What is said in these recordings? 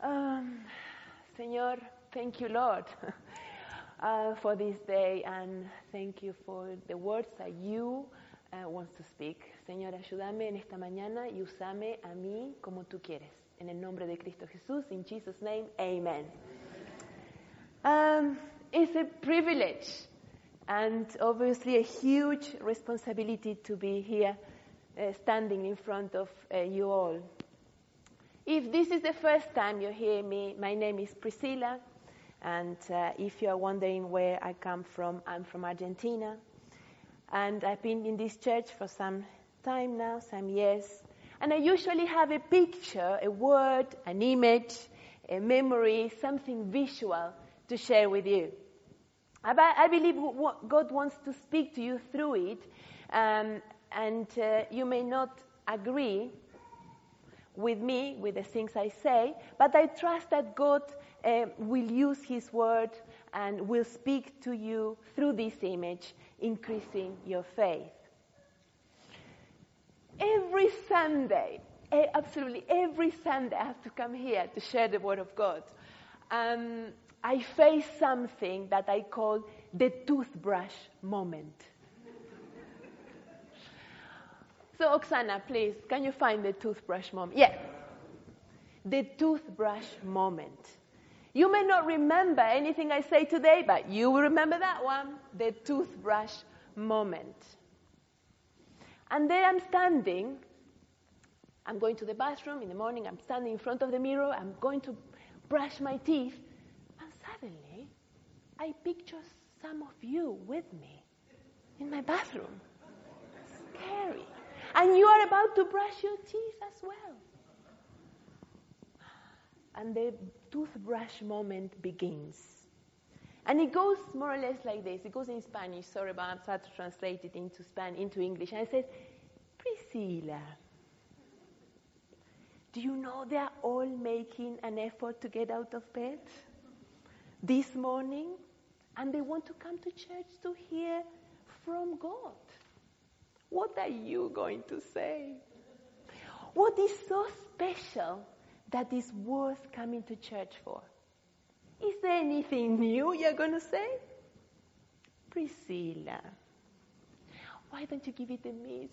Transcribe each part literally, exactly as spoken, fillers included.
Um, Señor, thank you, Lord, uh, for this day, and thank you for the words that you uh, want to speak. Señor, ayúdame en esta mañana y úsame a mí como tú quieres. En el nombre de Cristo Jesús, in Jesus' name, amen. Um, it's a privilege and obviously a huge responsibility to be here uh, standing in front of uh, you all. If this is the first time you hear me, my name is Priscilla, and uh, if you are wondering where I come from, I'm from Argentina, and I've been in this church for some time now, some years, and I usually have a picture, a word, an image, a memory, something visual to share with you. I believe God wants to speak to you through it, um, and uh, you may not agree with me, with the things I say, but I trust that God uh, will use His word and will speak to you through this image, increasing your faith. Every Sunday, eh, absolutely every Sunday, I have to come here to share the word of God. Um, I face something that I call the toothbrush moment. So, Oksana, please, can you find the toothbrush moment? Yeah. The toothbrush moment. You may not remember anything I say today, but you will remember that one, the toothbrush moment. And there I'm standing. I'm going to the bathroom in the morning. I'm standing in front of the mirror. I'm going to brush my teeth. And suddenly, I picture some of you with me in my bathroom. Scary. And you are about to brush your teeth as well. And the toothbrush moment begins. And it goes more or less like this. It goes in Spanish. Sorry, but I'm trying to translate it into Spanish, into English. And it says, Priscilla, do you know they are all making an effort to get out of bed this morning? And they want to come to church to hear from God. What are you going to say? What is so special that is worth coming to church for? Is there anything new you're going to say? Priscilla, why don't you give it a miss?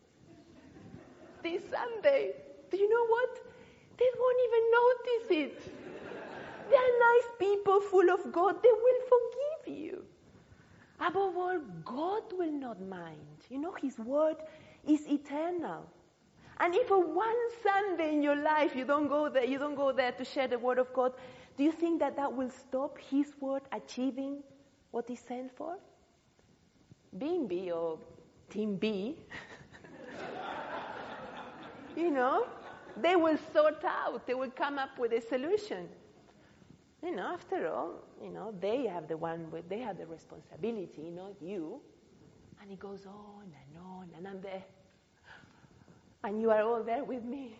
This Sunday, do you know what? They won't even notice it. They are nice people full of God. They will forgive you. Above all, God will not mind. You know, His word is eternal. And if for one Sunday in your life you don't go there, you don't go there to share the word of God, do you think that that will stop His word achieving what He sent for? Being B or Team B, you know, they will sort out. They will come up with a solution. You know, after all, you know, they have the one with, they have the responsibility, not you. And it goes on and on, and I'm there. And you are all there with me.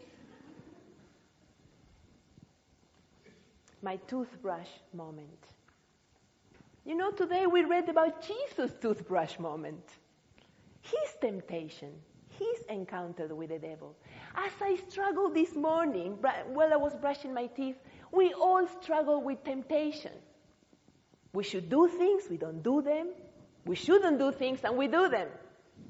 My toothbrush moment. You know, today we read about Jesus' toothbrush moment. His temptation, his encounter with the devil. As I struggled this morning, while I was brushing my teeth, we all struggle with temptation. We should do things, we don't do them. We shouldn't do things, and we do them.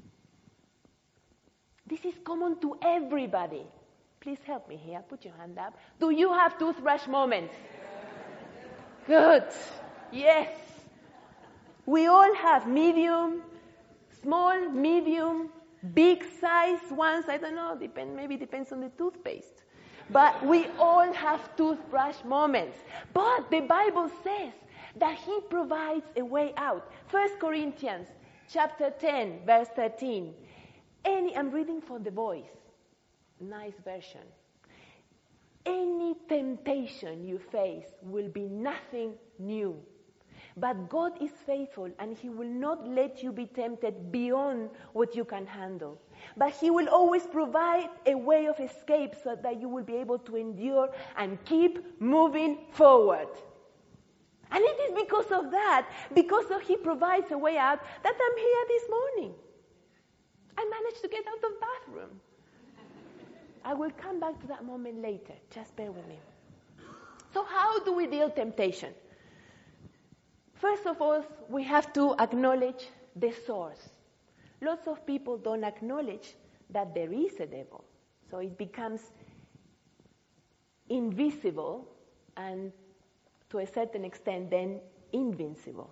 This is common to everybody. Please help me here. Put your hand up. Do you have toothbrush moments? Good. Yes. We all have medium, small, medium, big size ones. I don't know. Depend, maybe it depends on the toothpaste. But we all have toothbrush moments. But the Bible says that He provides a way out. First Corinthians chapter ten, verse thirteen. Any, I'm reading from the Voice. Nice version. Any temptation you face will be nothing new. But God is faithful, and He will not let you be tempted beyond what you can handle. But He will always provide a way of escape so that you will be able to endure and keep moving forward. And it is because of that, because of He provides a way out, that I'm here this morning. I managed to get out of the bathroom. I will come back to that moment later. Just bear with me. So how do we deal temptation? First of all, we have to acknowledge the source. Lots of people don't acknowledge that there is a devil. So it becomes invisible and to a certain extent then invincible.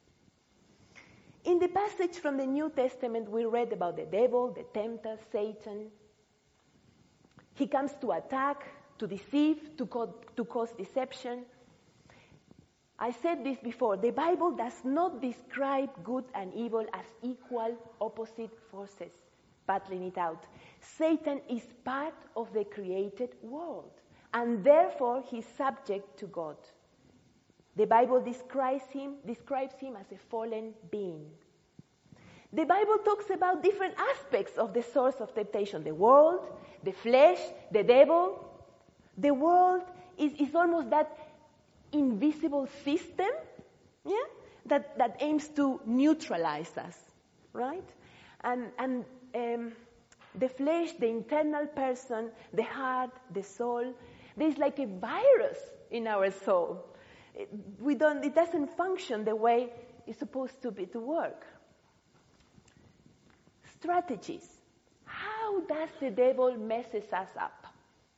In the passage from the New Testament, we read about the devil, the tempter, Satan. He comes to attack, to deceive, to, co- to cause deception. I said this before, the Bible does not describe good and evil as equal, opposite forces battling it out. Satan is part of the created world, and therefore he's subject to God. The Bible describes him, describes him as a fallen being. The Bible talks about different aspects of the source of temptation. The world, the flesh, the devil. The world is, is almost that invisible system, yeah, that, that aims to neutralize us, right? And, and um, the flesh, the internal person, the heart, the soul, there's like a virus in our soul. It, we don't, it doesn't function the way it's supposed to be to work. Strategies. How does the devil messes us up?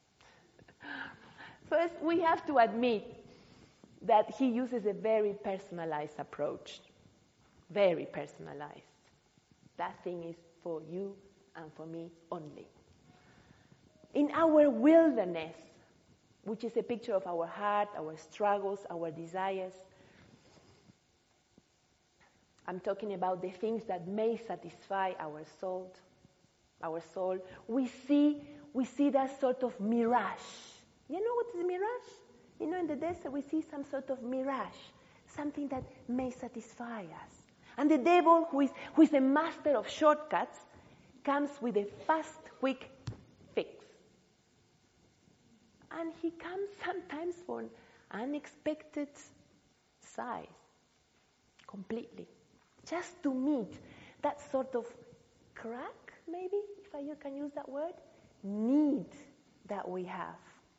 First, we have to admit that he uses a very personalized approach. Very personalized. That thing is for you and for me only. In our wilderness, which is a picture of our heart, our struggles, our desires, I'm talking about the things that may satisfy our soul, our soul. We see, we see that sort of mirage. You know what is a mirage? You know, in the desert we see some sort of mirage, something that may satisfy us. And the devil, who is, who is a master of shortcuts, comes with a fast, quick fix. And he comes sometimes for an unexpected size, completely. Just to meet that sort of crack, maybe, if I, you can use that word, need that we have.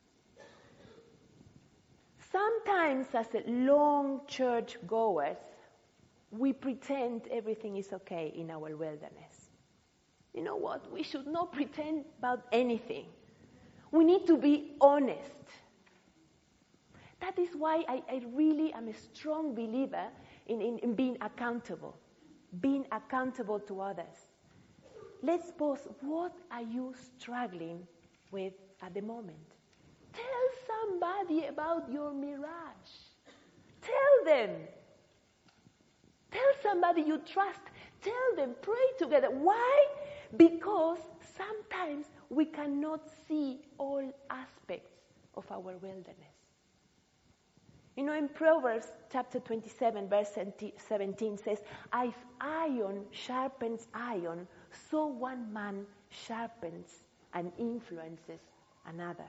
Sometimes as a long church goers, we pretend everything is okay in our wilderness. You know what? We should not pretend about anything. We need to be honest. That is why I, I really am a strong believer in, in, in being accountable. Being accountable to others. Let's pause. What are you struggling with at the moment? Tell somebody about your mirage. Tell them. Tell somebody you trust. Tell them. Pray together. Why? Because sometimes we cannot see all aspects of our wilderness. You know, in Proverbs chapter twenty-seven, verse seventeen says, as iron sharpens iron, so one man sharpens and influences another.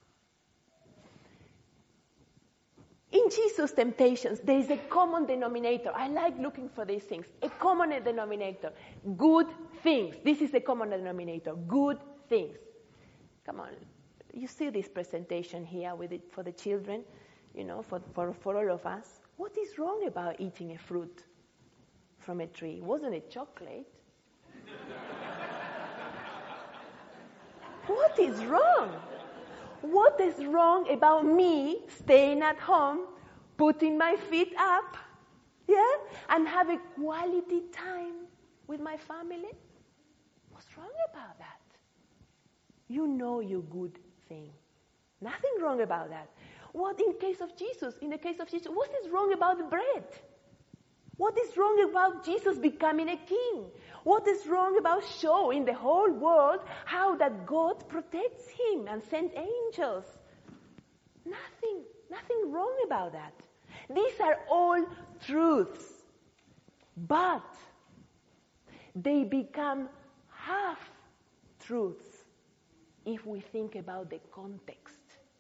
In Jesus' temptations, there is a common denominator. I like looking for these things. A common denominator. Good things. This is a common denominator. Good things. Come on. You see this presentation here with it for the children, you know, for, for, for all of us. What is wrong about eating a fruit from a tree? Wasn't it chocolate? What is wrong? What is wrong about me staying at home, putting my feet up, yeah, and have a quality time with my family? What's wrong about that? You know your good thing. Nothing wrong about that. What in case of Jesus? In the case of Jesus, what is wrong about the bread? What is wrong about Jesus becoming a king? What is wrong about showing the whole world how that God protects him and sends angels? Nothing, nothing wrong about that. These are all truths. But they become half-truths if we think about the context.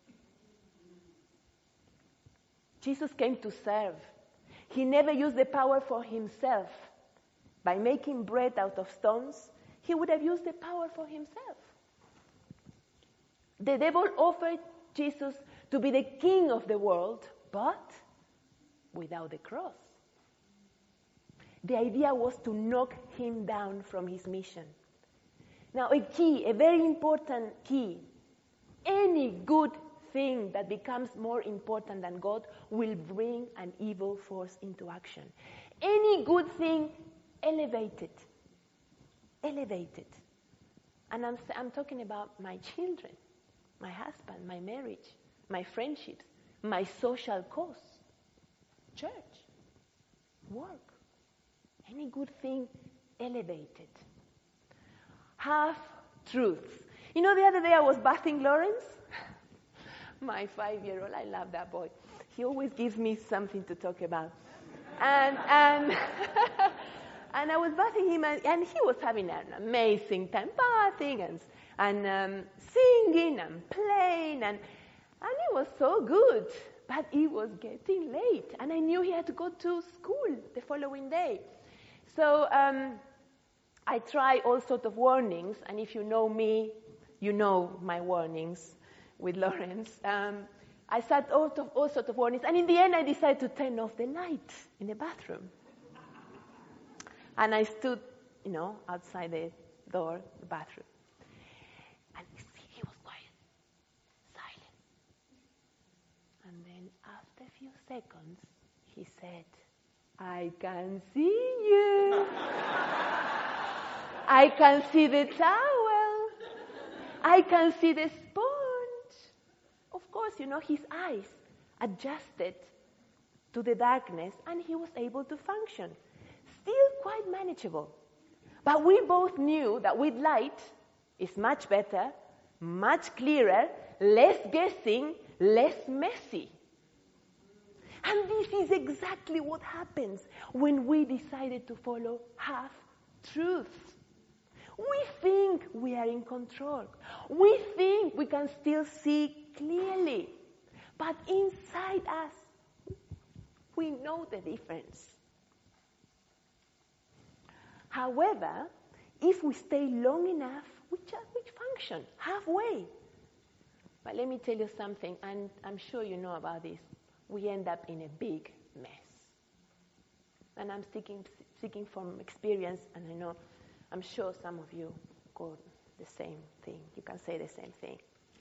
Jesus came to serve. He never used the power for himself. By making bread out of stones, he would have used the power for himself. The devil offered Jesus to be the king of the world, but without the cross. The idea was to knock him down from his mission. Now, a key, a very important key, any good thing that becomes more important than God will bring an evil force into action. Any good thing, elevate it. Elevate it. And I'm, I'm talking about my children, my husband, my marriage, my friendships, my social cause, church, work. Any good thing, elevate it. Half truths. You know, the other day I was bathing Lawrence, my five-year-old. I love that boy. He always gives me something to talk about. And and and I was bathing him, and, and he was having an amazing time bathing and and um, singing and playing, and and it was so good. But it was getting late, and I knew he had to go to school the following day. So um, I try all sorts of warnings, and if you know me, you know my warnings with Lawrence. Um, I set all, of, all sorts of warnings, and in the end I decided to turn off the light in the bathroom. And I stood, you know, outside the door, the bathroom. And he was quiet, silent. And then after a few seconds, he said, "I can see you. I can see the towel. I can see the sponge." Of course, you know, his eyes adjusted to the darkness, and he was able to function. Still quite manageable. But we both knew that with light, it's much better, much clearer, less guessing, less messy. And this is exactly what happens when we decided to follow half-truths. We think we are in control. We think we can still see clearly. But inside us, we know the difference. However, if we stay long enough, we just we function halfway. But let me tell you something, and I'm sure you know about this. We end up in a big mess. And I'm speaking, speaking from experience, and I know, I'm sure some of you go the same thing. You can say the same thing.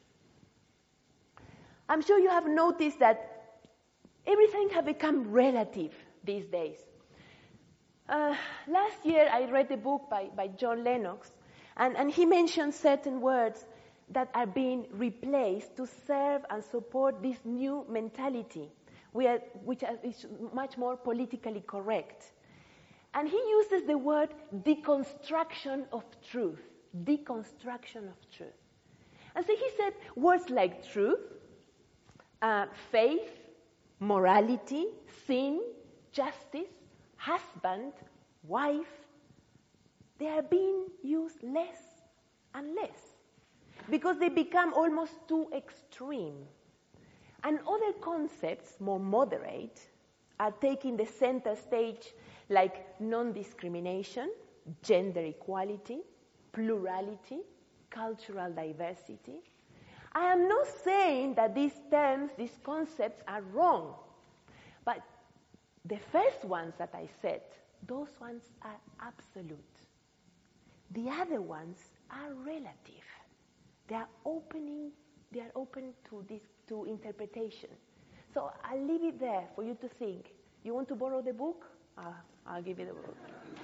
I'm sure you have noticed that everything has become relative these days. Uh, last year, I read a book by, by John Lennox, and, and he mentioned certain words that are being replaced to serve and support this new mentality, we are, which is much more politically correct. And he uses the word deconstruction of truth. Deconstruction of truth. And so he said words like truth, uh, faith, morality, sin, justice, husband, wife, they are being used less and less because they become almost too extreme. And other concepts, more moderate, are taking the center stage, like non-discrimination, gender equality, plurality, cultural diversity. I am not saying that these terms, these concepts are wrong, but the first ones that I said, those ones are absolute. The other ones are relative. They are opening, they are open to this, to interpretation. So I'll leave it there for you to think. You want to borrow the book? Uh, I'll give you the book.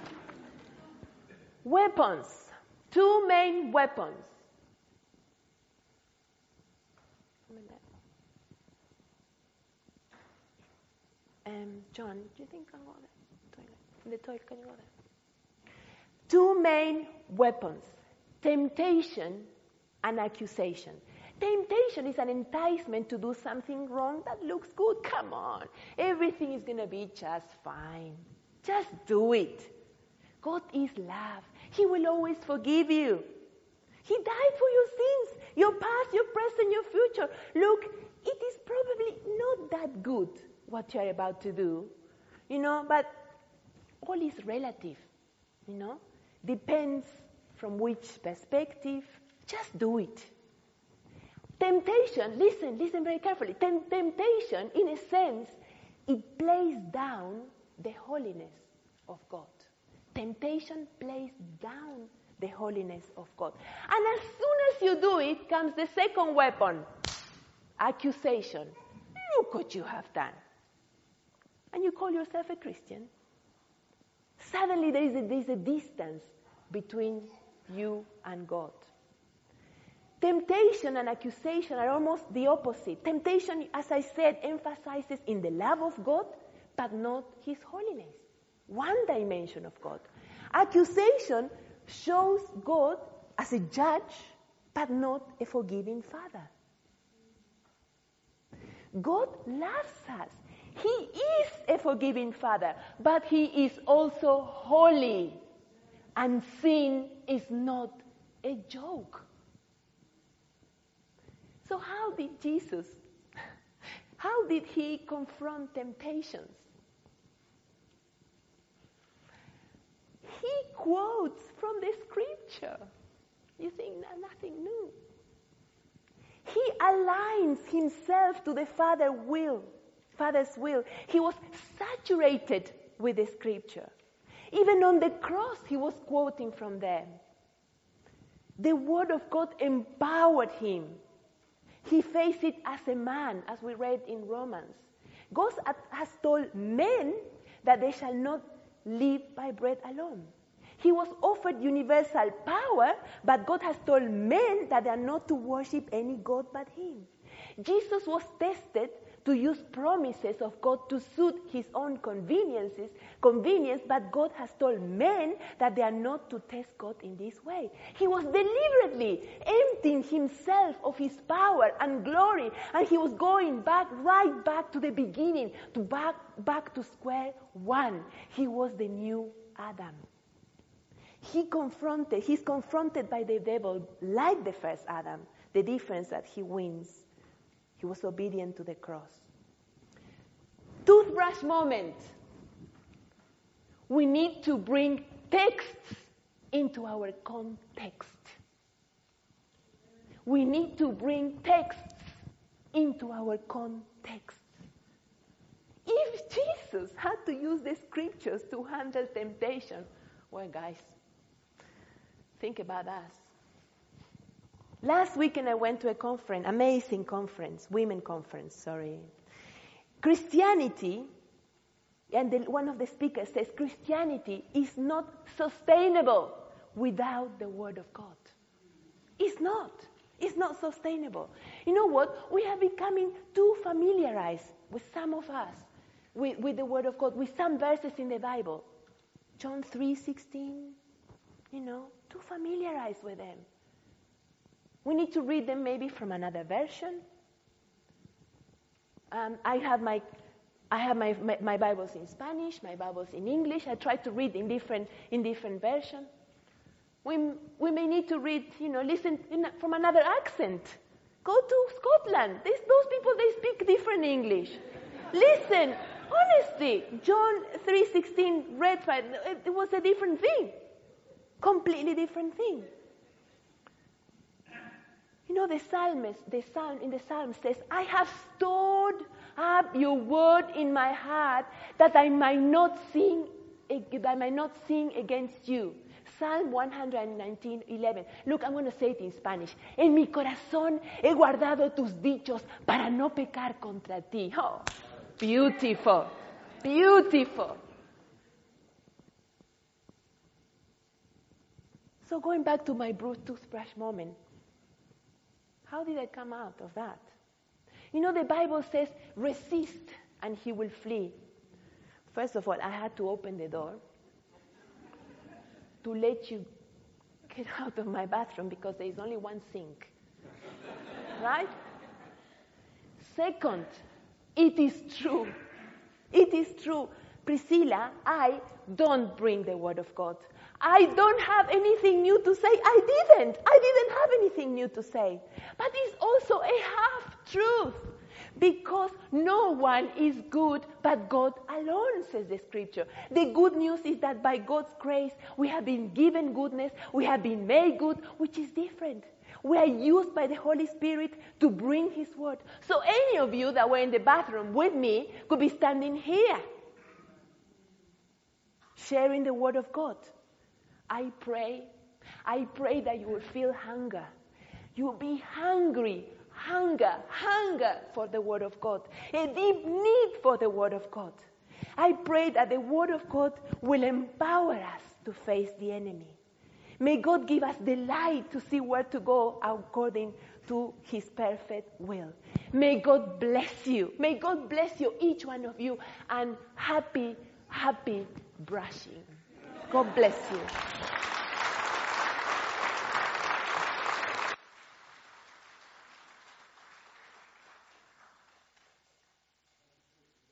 Weapons. Two main weapons. Um, John, do you think I'll go there? Toilet. In the toilet, can you go there? Two main weapons. Temptation and accusation. Temptation is an enticement to do something wrong that looks good. Come on. Everything is going to be just fine. Just do it. God is love. He will always forgive you. He died for your sins, your past, your present, your future. Look, it is probably not that good what you are about to do, you know, but all is relative, you know. Depends from which perspective. Just do it. Temptation, listen, listen very carefully. Tem- temptation, in a sense, it plays down the holiness of God. Temptation plays down the holiness of God. And as soon as you do it, comes the second weapon, accusation. Look what you have done. And you call yourself a Christian. Suddenly there is a, there is a distance between you and God. Temptation and accusation are almost the opposite. Temptation, as I said, emphasizes in the love of God, but not His holiness. One dimension of God. Accusation shows God as a judge, but not a forgiving Father. God loves us. He is a forgiving Father, but He is also holy. And sin is not a joke. So how did Jesus, how did He confront temptations? He quotes from the Scripture. You think nothing new. He aligns Himself to the Father will, Father's will. He was saturated with the Scripture. Even on the cross, He was quoting from them. The Word of God empowered Him. He faced it as a man, as we read in Romans. God has told men that they shall not live by bread alone. He was offered universal power, but God has told men that they are not to worship any God but Him. Jesus was tested to use promises of God to suit His own conveniences, convenience, but God has told men that they are not to test God in this way. He was deliberately emptying Himself of His power and glory, and He was going back, right back to the beginning, to back, back to square one. He was the new Adam. He confronted, he's confronted by the devil like the first Adam. The difference that he wins. He was obedient to the cross. Toothbrush moment. We need to bring texts into our context. We need to bring texts into our context. If Jesus had to use the Scriptures to handle temptation, well, guys, think about us. Last weekend I went to a conference, amazing conference, women conference, sorry. Christianity, and the, one of the speakers says, Christianity is not sustainable without the Word of God. It's not. It's not sustainable. You know what? We are becoming too familiarized with some of us, with, with the Word of God, with some verses in the Bible. John three sixteen, you know, too familiarized with them. We need to read them maybe from another version. Um, I have my, I have my, my, my Bibles in Spanish, my Bibles in English. I try to read in different in different versions. We we may need to read, you know, listen in, from another accent. Go to Scotland. These, those people, they speak different English. Listen, honestly, John three sixteen read by, it, it was a different thing, completely different thing. You know, the psalmist, the psalm in the psalm says, I have stored up your word in my heart that I might not sin, that I might not sin against you. Psalm one nineteen, eleven. Look, I'm going to say it in Spanish. En mi corazón he guardado tus dichos para no pecar contra ti. Oh, beautiful, beautiful. So going back to my bruised toothbrush moment, how did I come out of that? You know, the Bible says, resist and he will flee. First of all, I had to open the door to let you get out of my bathroom because there is only one sink. Right? Second, it is true. It is true. Priscilla, I don't bring the Word of God. I don't have anything new to say. I didn't. I didn't have anything new to say. But it's also a half-truth. Because no one is good but God alone, says the Scripture. The good news is that by God's grace, we have been given goodness, we have been made good, which is different. We are used by the Holy Spirit to bring His word. So any of you that were in the bathroom with me could be standing here, sharing the word of God. I pray, I pray that you will feel hunger. You will be hungry, hunger, hunger for the word of God. A deep need for the word of God. I pray that the word of God will empower us to face the enemy. May God give us the light to see where to go according to His perfect will. May God bless you. May God bless you, each one of you, and happy, happy brushing. God bless you.